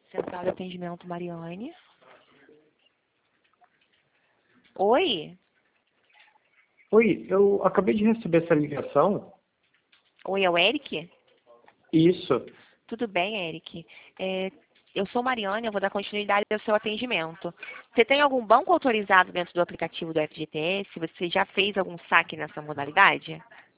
Central de atendimento, Mariane. Oi? Oi, eu acabei de receber essa ligação. Oi, é o Eric? Isso. Tudo bem, Eric? Eu sou Mariane, eu vou dar continuidade ao seu atendimento. Você tem algum banco autorizado dentro do aplicativo do FGTS? Você já fez algum saque nessa modalidade?